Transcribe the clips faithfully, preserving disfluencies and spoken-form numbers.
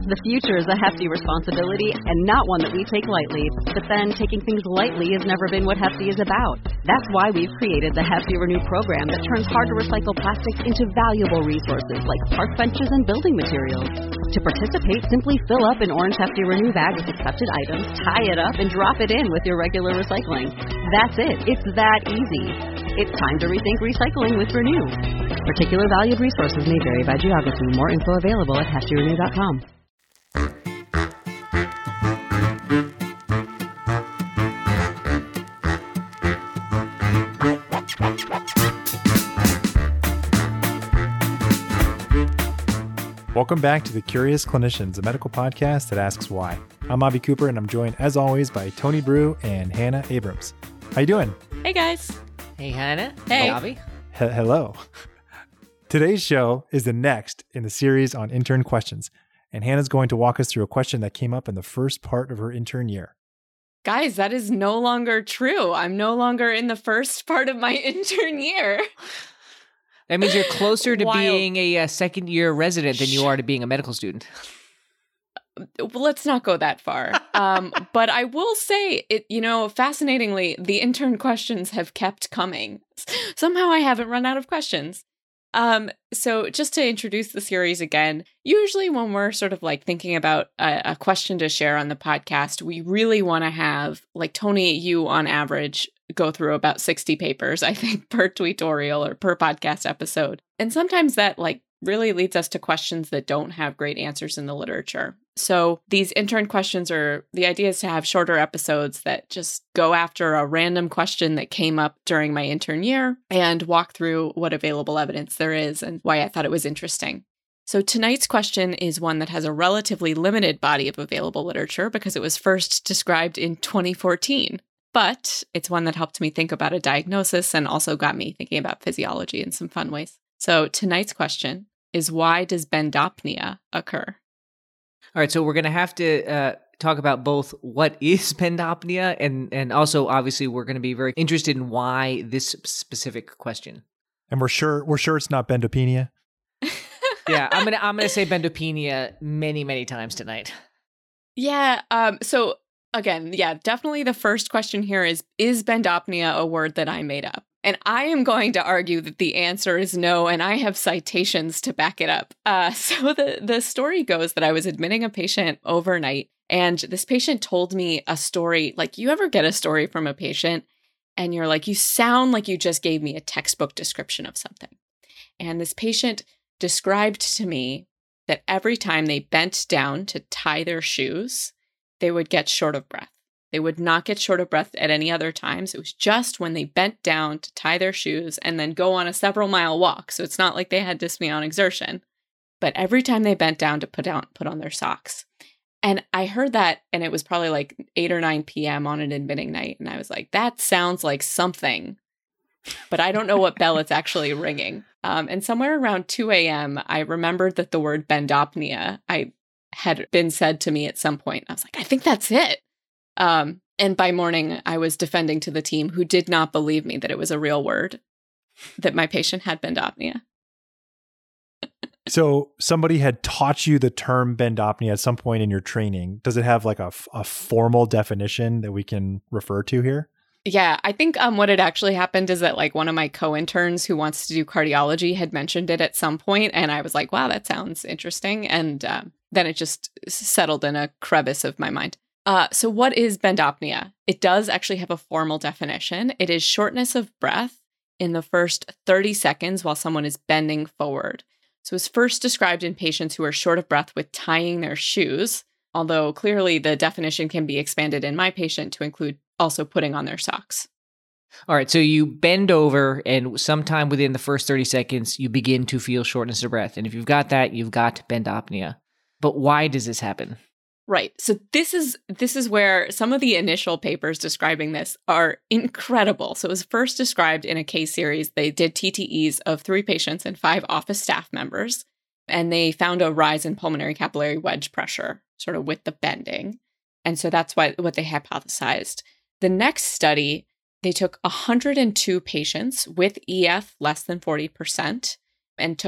The future is a hefty responsibility and not one that we take lightly. But then taking things lightly has never been what Hefty is about. That's why we've created the Hefty Renew program that turns hard-to-recycle plastics into valuable resources like park benches and building materials. To participate, simply fill up an orange Hefty Renew bag with accepted items, tie it up, and drop it in with your regular recycling. That's it. It's that easy. It's time to rethink recycling with Renew. Particular valued resources may vary by geography. More info available at hefty renew dot com. Welcome back to The Curious Clinicians, a medical podcast that asks why. I'm Avi Cooper, and I'm joined, as always, by Tony Brew and Hannah Abrams. How you doing? Hey, guys. Hey, Hannah. Hey, Avi. H- hello. Today's show is the next in the series on intern questions, and Hannah's going to walk us through a question that came up in the first part of her intern year. Guys, that is no longer true. I'm no longer in the first part of my intern year. That means you're closer to Wild. being a, uh second year resident than you are to being a medical student. Well, let's not go that far. Um, but I will say, it. you know, fascinatingly, the intern questions have kept coming. Somehow I haven't run out of questions. Um, so just to introduce the series again, usually when we're sort of like thinking about a, a question to share on the podcast, we really want to have, like Tony, you on average go through about sixty papers, I think, per tutorial or per podcast episode. And sometimes that like really leads us to questions that don't have great answers in the literature. So these intern questions are, the idea is to have shorter episodes that just go after a random question that came up during my intern year and walk through what available evidence there is and why I thought it was interesting. So tonight's question is one that has a relatively limited body of available literature because it was first described in twenty fourteen. But it's one that helped me think about a diagnosis and also got me thinking about physiology in some fun ways. So tonight's question is, why does bendopnea occur? All right, so we're going to have to uh, talk about both what is bendopnea and, and also, obviously, we're going to be very interested in why this specific question. And we're sure we're sure it's not bendopenia. Yeah, I'm gonna I'm gonna say bendopnea many many times tonight. Yeah. Um. So. Again, yeah, definitely the first question here is, is bendopnea a word that I made up? And I am going to argue that the answer is no, and I have citations to back it up. Uh, so the, the story goes that I was admitting a patient overnight, and this patient told me a story. Like, you ever get a story from a patient, and you're like, you sound like you just gave me a textbook description of something. And this patient described to me that every time they bent down to tie their shoes, they would get short of breath. They would not get short of breath at any other times. It was just when they bent down to tie their shoes and then go on a several mile walk. So it's not like they had dyspnea on exertion, but every time they bent down to put on, put on their socks. And I heard that, and it was probably like eight or nine p.m. on an admitting night. And I was like, that sounds like something, but I don't know what bell it's actually ringing. Um, and somewhere around two a.m., I remembered that the word bendopnea, I had been said to me at some point. I was like, I think that's it. Um, and by morning, I was defending to the team who did not believe me that it was a real word, that my patient had bendopnea. So somebody had taught you the term bendopnea at some point in your training. Does it have like a, a formal definition that we can refer to here? Yeah, I think um, what had actually happened is that like one of my co-interns who wants to do cardiology had mentioned it at some point, and I was like, wow, that sounds interesting. And um, then it just settled in a crevice of my mind. Uh, so what is bendopnea? It does actually have a formal definition. It is shortness of breath in the first thirty seconds while someone is bending forward. So it's first described in patients who are short of breath with tying their shoes, although clearly the definition can be expanded in my patient to include also putting on their socks. All right, so you bend over, and sometime within the first thirty seconds, you begin to feel shortness of breath. And if you've got that, you've got bendopnea. But why does this happen? Right. So this is this is where some of the initial papers describing this are incredible. So it was first described in a case series. They did T T Es of three patients and five office staff members, and they found a rise in pulmonary capillary wedge pressure, sort of with the bending. And so that's why what they hypothesized. The next study, they took one hundred two patients with E F less than forty percent and took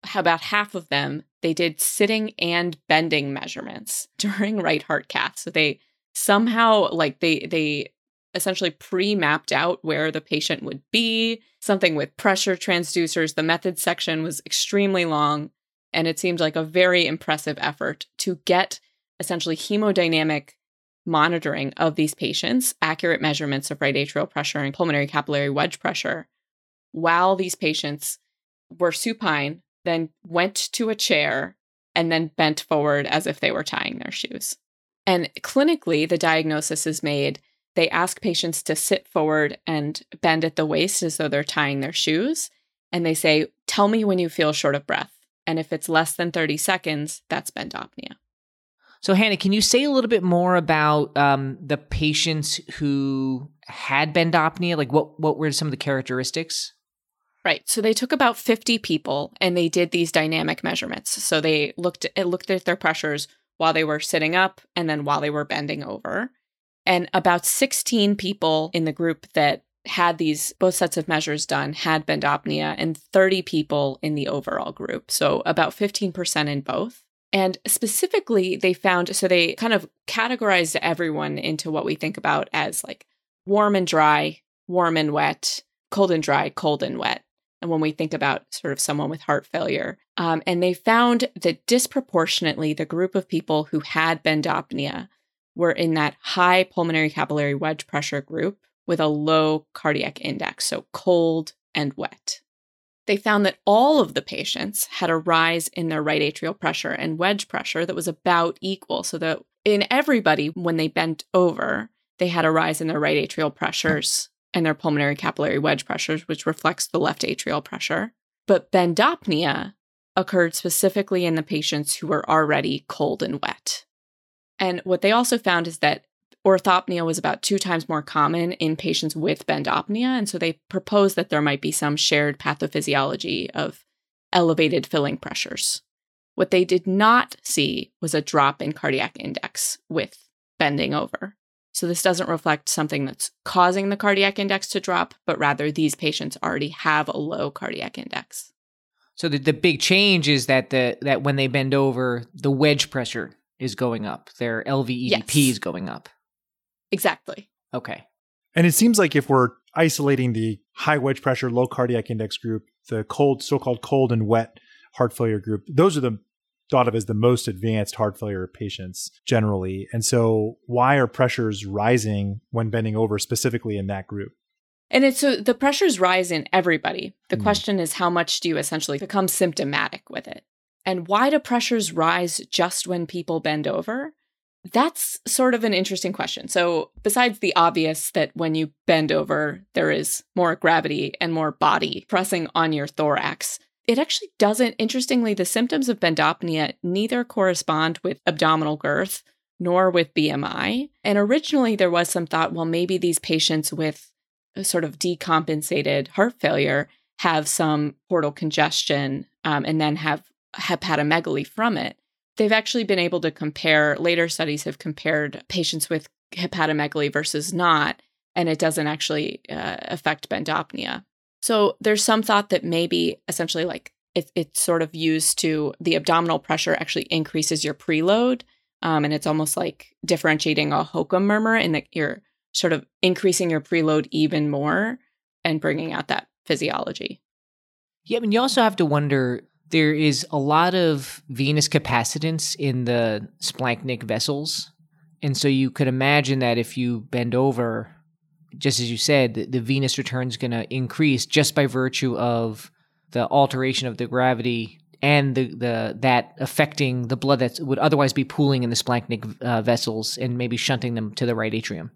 about half of them, they did sitting and bending measurements during right heart cath. So they somehow, like they they essentially pre-mapped out where the patient would be, something with pressure transducers. The methods section was extremely long, and it seemed like a very impressive effort to get essentially hemodynamic monitoring of these patients, accurate measurements of right atrial pressure and pulmonary capillary wedge pressure, while these patients were supine, then went to a chair, and then bent forward as if they were tying their shoes. And clinically, the diagnosis is made. They ask patients to sit forward and bend at the waist as though they're tying their shoes. And they say, tell me when you feel short of breath. And if it's less than thirty seconds, that's bendopnea. So, Hannah, can you say a little bit more about um, the patients who had bendopnea? Like, what, what were some of the characteristics? Right. So they took about fifty people and they did these dynamic measurements. So they looked at, looked at their pressures while they were sitting up and then while they were bending over. And about sixteen people in the group that had these both sets of measures done had bendopnea, and thirty people in the overall group. So about fifteen percent in both. And specifically, they found, so they kind of categorized everyone into what we think about as like warm and dry, warm and wet, cold and dry, cold and wet. And when we think about sort of someone with heart failure, um, and they found that disproportionately the group of people who had bendopnea were in that high pulmonary capillary wedge pressure group with a low cardiac index, so cold and wet. They found that all of the patients had a rise in their right atrial pressure and wedge pressure that was about equal. So that in everybody, when they bent over, they had a rise in their right atrial pressures and their pulmonary capillary wedge pressures, which reflects the left atrial pressure. But bendopnea occurred specifically in the patients who were already cold and wet. And what they also found is that orthopnea was about two times more common in patients with bendopnea. And so they proposed that there might be some shared pathophysiology of elevated filling pressures. What they did not see was a drop in cardiac index with bending over. So this doesn't reflect something that's causing the cardiac index to drop, but rather these patients already have a low cardiac index. So the, the big change is that the that when they bend over, the wedge pressure is going up. Their L V E D P Yes. is going up. Exactly. Okay. And it seems like if we're isolating the high wedge pressure, low cardiac index group, the cold, so-called cold and wet heart failure group, those are the thought of as the most advanced heart failure patients generally. And so why are pressures rising when bending over specifically in that group? And it's so the pressures rise in everybody. The Mm. question is, how much do you essentially become symptomatic with it? And why do pressures rise just when people bend over? That's sort of an interesting question. So besides the obvious that when you bend over, there is more gravity and more body pressing on your thorax, it actually doesn't. Interestingly, the symptoms of bendopnea neither correspond with abdominal girth nor with B M I. And originally there was some thought, well, maybe these patients with a sort of decompensated heart failure have some portal congestion um, and then have hepatomegaly from it. They've actually been able to compare, later studies have compared patients with hepatomegaly versus not, and it doesn't actually uh, affect bendopnea. So there's some thought that maybe essentially like it, it's sort of used to, the abdominal pressure actually increases your preload, um, and it's almost like differentiating a Hocum murmur in that you're sort of increasing your preload even more and bringing out that physiology. Yeah, I mean, you also have to wonder, there is a lot of venous capacitance in the splanchnic vessels. And so you could imagine that if you bend over, just as you said, the, the venous return is going to increase just by virtue of the alteration of the gravity and the, the that affecting the blood that would otherwise be pooling in the splanchnic uh, vessels and maybe shunting them to the right atrium.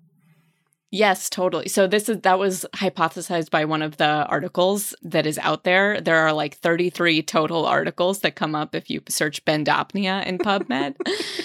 Yes, totally. So this is that was hypothesized by one of the articles that is out there. There are like thirty-three total articles that come up if you search bendopnea in PubMed.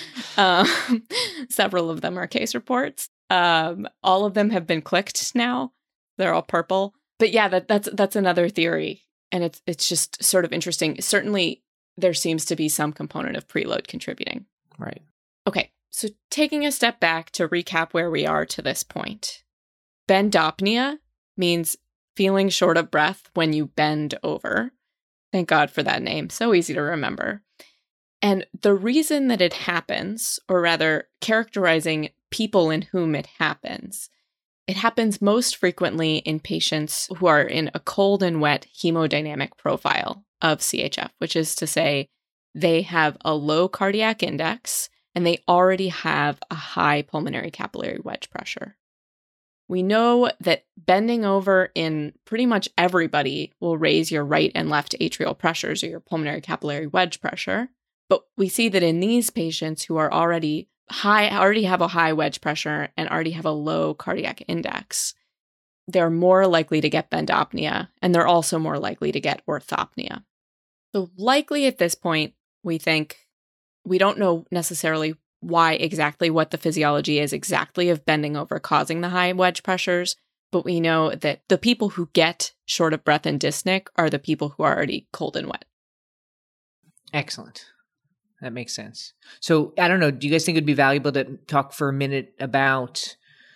um, several of them are case reports. Um, all of them have been clicked now. They're all purple. But yeah, that, that's that's another theory, and it's it's just sort of interesting. Certainly, there seems to be some component of preload contributing. Right. Okay. So taking a step back to recap where we are to this point. Bendopnea means feeling short of breath when you bend over. Thank God for that name. So easy to remember. And the reason that it happens, or rather characterizing people in whom it happens, it happens most frequently in patients who are in a cold and wet hemodynamic profile of C H F, which is to say they have a low cardiac index and they already have a high pulmonary capillary wedge pressure. We know that bending over in pretty much everybody will raise your right and left atrial pressures or your pulmonary capillary wedge pressure. But we see that in these patients who are already high, already have a high wedge pressure and already have a low cardiac index, they're more likely to get bendopnea, and they're also more likely to get orthopnea. So likely at this point, we think we don't know necessarily why exactly what the physiology is exactly of bending over causing the high wedge pressures, but we know that the people who get short of breath and dyspneic are the people who are already cold and wet. Excellent. That makes sense. So I don't know, do you guys think it'd be valuable to talk for a minute about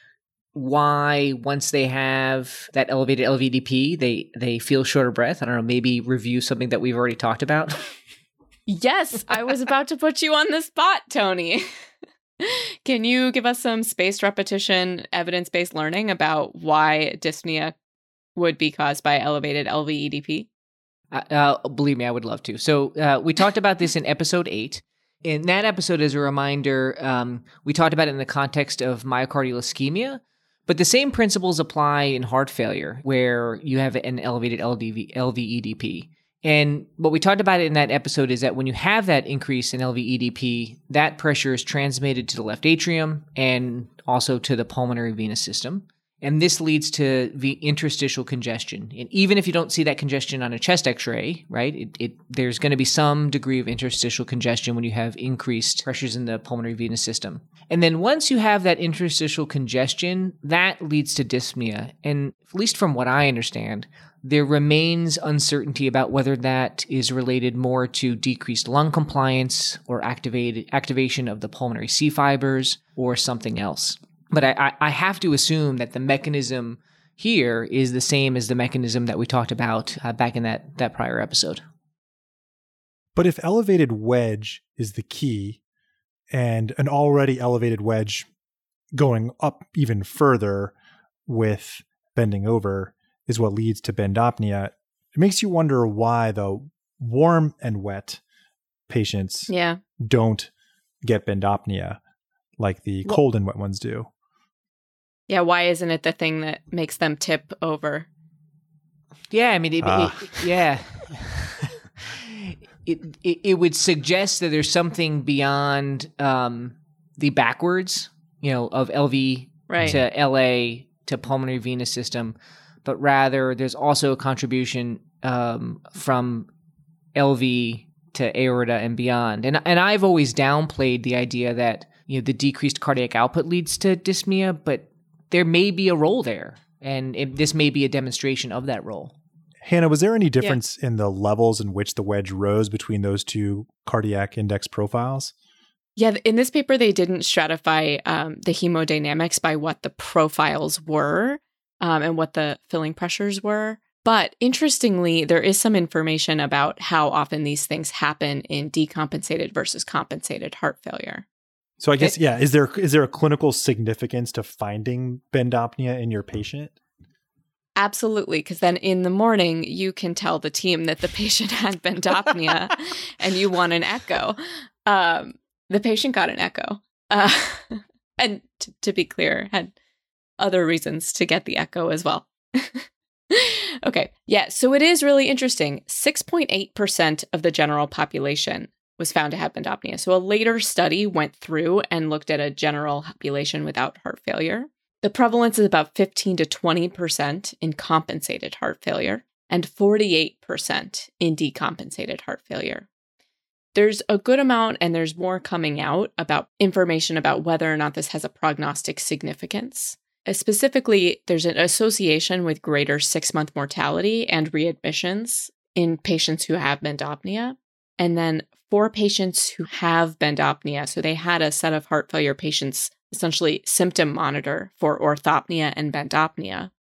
why once they have that elevated L V D P, they, they feel short of breath? I don't know, maybe review something that we've already talked about? Yes, I was about to put you on the spot, Tony. Can you give us some spaced repetition, evidence-based learning about why dyspnea would be caused by elevated L V E D P? Uh, believe me, I would love to. So uh, we talked about this in episode eight. In that episode, as a reminder, um, we talked about it in the context of myocardial ischemia, but the same principles apply in heart failure, where you have an elevated L V E D P. And what we talked about in that episode is that when you have that increase in L V E D P, that pressure is transmitted to the left atrium and also to the pulmonary venous system. And this leads to the interstitial congestion. And even if you don't see that congestion on a chest x-ray, right, it, it, there's going to be some degree of interstitial congestion when you have increased pressures in the pulmonary venous system. And then once you have that interstitial congestion, that leads to dyspnea. And at least from what I understand, there remains uncertainty about whether that is related more to decreased lung compliance or activated, activation of the pulmonary C fibers or something else. But I, I have to assume that the mechanism here is the same as the mechanism that we talked about uh, back in that, that prior episode. But if elevated wedge is the key, and an already elevated wedge going up even further with bending over is what leads to bendopnea, it makes you wonder why the warm and wet patients yeah. don't get bendopnea like the well, cold and wet ones do. Yeah, why isn't it the thing that makes them tip over? Yeah, I mean, it, uh. it, yeah. it, it it would suggest that there's something beyond um, the backwards, you know, of L V right. to L A to pulmonary venous system, but rather there's also a contribution um, from L V to aorta and beyond. And and I've always downplayed the idea that, you know, the decreased cardiac output leads to dyspnea, but there may be a role there, and it, this may be a demonstration of that role. Hannah, was there any difference yeah. in the levels in which the wedge rose between those two cardiac index profiles? Yeah, in this paper, they didn't stratify um, the hemodynamics by what the profiles were um, and what the filling pressures were. But interestingly, there is some information about how often these things happen in decompensated versus compensated heart failure. So I guess, yeah, is there is there a clinical significance to finding bendopnea in your patient? Absolutely, because then in the morning, you can tell the team that the patient had bendopnea and you want an echo. Um, the patient got an echo. Uh, and t- to be clear, had other reasons to get the echo as well. Okay, yeah, so it is really interesting. six point eight percent of the general population was found to have bendopnea. So a later study went through and looked at a general population without heart failure. The prevalence is about fifteen to twenty percent in compensated heart failure and forty-eight percent in decompensated heart failure. There's a good amount, and there's more coming out about information about whether or not this has a prognostic significance. Specifically, there's an association with greater six-month mortality and readmissions in patients who have bendopnea. And then for patients who have bendopnea, so they had a set of heart failure patients essentially symptom monitor for orthopnea and bendopnea.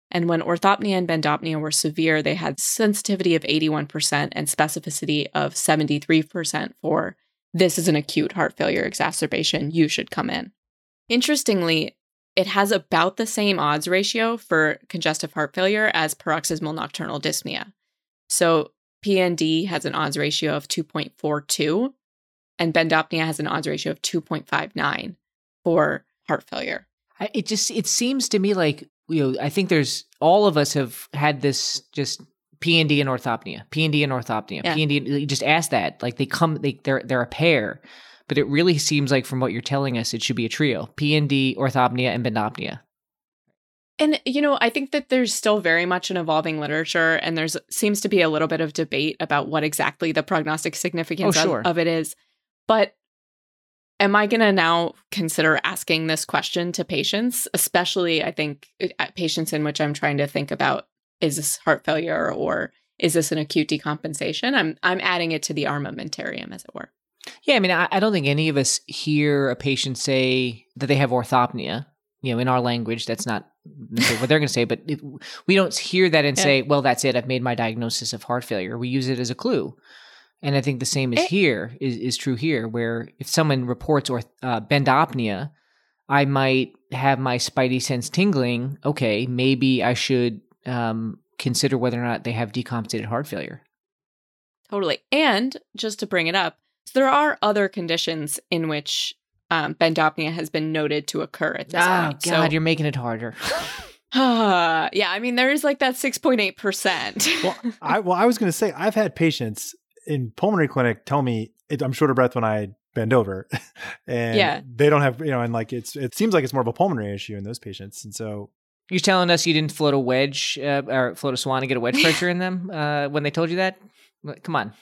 And when orthopnea and bendopnea were severe, they had sensitivity of eighty-one percent and specificity of seventy-three percent for this is an acute heart failure exacerbation, you should come in. Interestingly, it has about the same odds ratio for congestive heart failure as paroxysmal nocturnal dyspnea. So P N D has an odds ratio of two point four two, and bendopnea has an odds ratio of two point five nine for heart failure. I- It just, it seems to me like, you know, I think there's, all of us have had this just P N D and orthopnea, P N D and orthopnea, Yeah. P N D. You just ask that, like they come, they they're they're a pair, but it really seems like from what you're telling us, it should be a trio: P N D, orthopnea, and bendopnea. And, you know, I think that there's still very much an evolving literature, and there's seems to be a little bit of debate about what exactly the prognostic significance Oh, sure. of, of it is. But am I going to now consider asking this question to patients, especially, I think, uh, patients in which I'm trying to think about, is this heart failure or is this an acute decompensation? I'm I'm adding it to the armamentarium, as it were. Yeah, I mean, I, I don't think any of us hear a patient say that they have orthopnea. You know, in our language, that's not necessarily what they're going to say, but it, we don't hear that and Yeah. say, well, that's it. I've made my diagnosis of heart failure. We use it as a clue. And I think the same is It- here, is, is true here, where if someone reports or uh, bendopnea, I might have my spidey sense tingling. Okay, maybe I should um, consider whether or not they have decompensated heart failure. Totally. And just to bring it up, so there are other conditions in which um, bendopnea has been noted to occur at this Oh, point. God, you're making it harder. Uh, yeah, I mean, there is like that six point eight percent. Well, I well, I was going to say I've had patients in pulmonary clinic tell me it, I'm short of breath when I bend over, and Yeah. they don't have, you know, and like it's it seems like it's more of a pulmonary issue in those patients, and so You're telling us you didn't float a wedge uh, or float a swan and get a wedge pressure in them uh, when they told you that? Come on.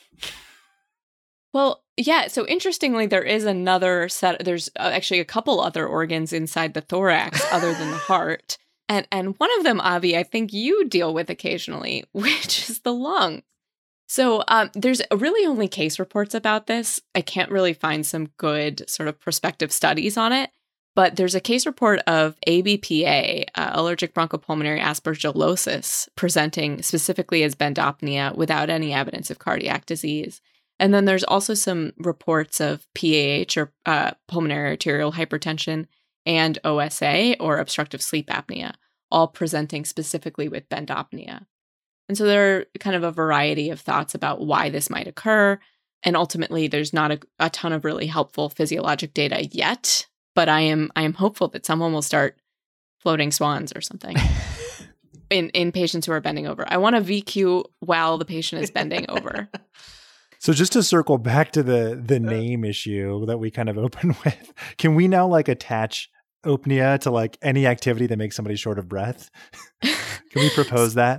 Well, yeah. So interestingly, there is another set. There's uh, actually a couple other organs inside the thorax other than the heart. And and one of them, Avi, I think you deal with occasionally, which is the lung. So um, there's really only case reports about this. I can't really find some good sort of prospective studies on it. But there's a case report of A B P A, uh, allergic bronchopulmonary aspergillosis, presenting specifically as bendopnea without any evidence of cardiac disease. And then there's also some reports of P A H, or uh, pulmonary arterial hypertension, and O S A, or obstructive sleep apnea, all presenting specifically with bendopnea. And so there are kind of a variety of thoughts about why this might occur. And ultimately, there's not a, a ton of really helpful physiologic data yet. But I am I am hopeful that someone will start floating swans or something in, in patients who are bending over. I want a V Q while the patient is bending over. So just to circle back to the the name issue that we kind of opened with, can we now like attach opnea to like any activity that makes somebody short of breath? Can we propose that?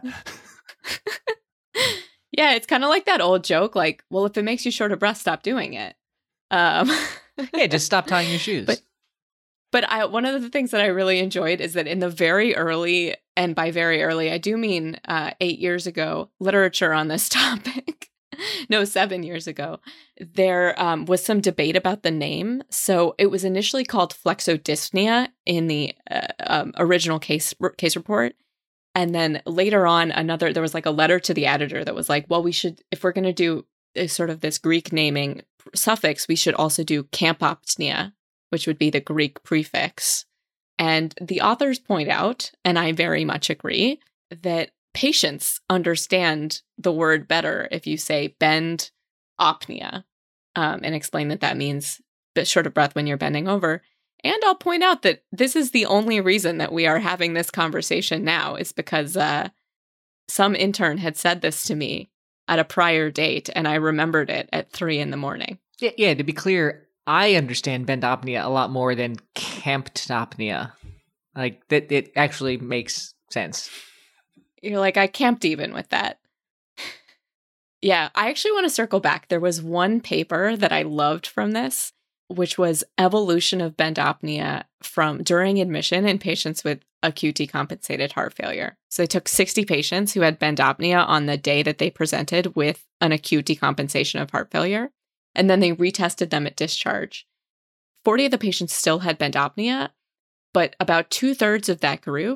Yeah, it's kind of like that old joke, like, well, if it makes you short of breath, stop doing it. Um, Yeah, just stop tying your shoes. But- But I, one of the things that I really enjoyed is that in the very early, and by very early, I do mean uh, eight years ago, literature on this topic, no, seven years ago, there um, was some debate about the name. So it was initially called flexodyspnea in the uh, um, original case case report. And then later on, another, there was like a letter to the editor that was like, well, we should, if we're going to do a sort of this Greek naming suffix, we should also do campopnea, which would be the Greek prefix. And the authors point out, and I very much agree, that patients understand the word better if you say bend opnea, um, and explain that that means bit short of breath when you're bending over. And I'll point out that this is the only reason that we are having this conversation now, is because uh, some intern had said this to me at a prior date, and I remembered it at three in the morning. yeah, yeah, to be clear, I understand bendopnea a lot more than camptopnea. Like, that it actually makes sense. You're like, I camped even with that. Yeah, I actually want to circle back. There was one paper that I loved from this, which was evolution of bendopnea from during admission in patients with acute decompensated heart failure. So they took sixty patients who had bendopnea on the day that they presented with an acute decompensation of heart failure, and then they retested them at discharge. forty of the patients still had bendopnea, but about two-thirds of that group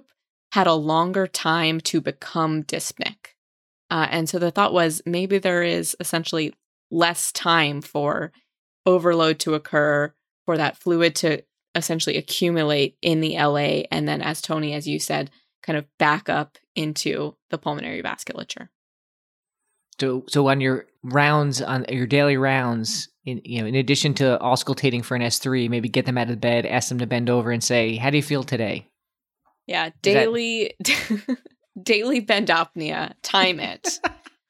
had a longer time to become dyspneic. Uh, and so the thought was maybe there is essentially less time for overload to occur, for that fluid to essentially accumulate in the L A, and then, as Tony, as you said, kind of back up into the pulmonary vasculature. So, so on your rounds, on your daily rounds, in you know, in addition to auscultating for an S three, maybe get them out of bed, ask them to bend over, and say, "How do you feel today?" Yeah, daily, that... daily bendopnea. Time it.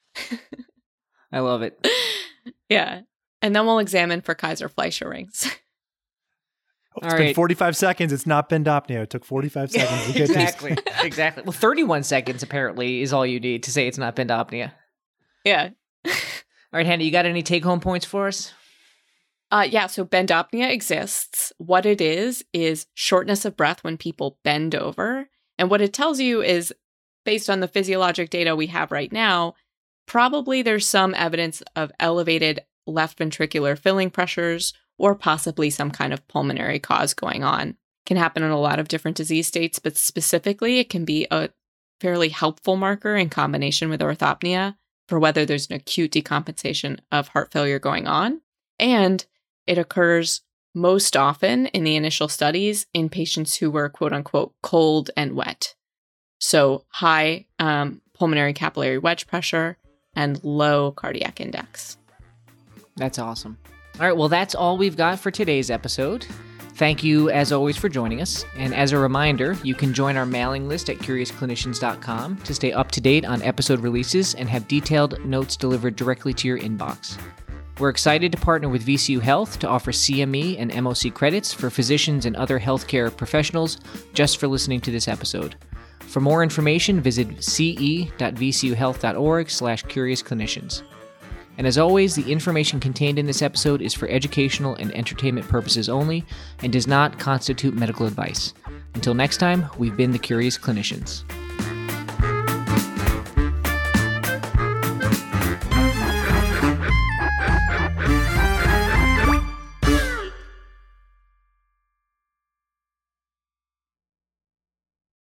I love it. Yeah, and then we'll examine for Kaiser-Fleischer rings. Oh, it's All been right. forty-five seconds. It's not bendopnea. It took forty-five seconds to get exactly. Exactly. Well, thirty-one seconds apparently is all you need to say it's not bendopnea. Yeah. All right, Hannah, you got any take-home points for us? Uh, yeah, so bendopnea exists. What it is, is shortness of breath when people bend over. And what it tells you is, based on the physiologic data we have right now, probably there's some evidence of elevated left ventricular filling pressures or possibly some kind of pulmonary cause going on. It can happen in a lot of different disease states, but specifically it can be a fairly helpful marker in combination with orthopnea for whether there's an acute decompensation of heart failure going on. And it occurs most often in the initial studies in patients who were quote unquote cold and wet. So high um, pulmonary capillary wedge pressure and low cardiac index. That's awesome. All right, well, that's all we've got for today's episode. Thank you, as always, for joining us. And as a reminder, you can join our mailing list at curious clinicians dot com to stay up to date on episode releases and have detailed notes delivered directly to your inbox. We're excited to partner with V C U Health to offer C M E and M O C credits for physicians and other healthcare professionals just for listening to this episode. For more information, visit c e dot v c u health dot org slash curious clinicians. And as always, the information contained in this episode is for educational and entertainment purposes only and does not constitute medical advice. Until next time, we've been the Curious Clinicians.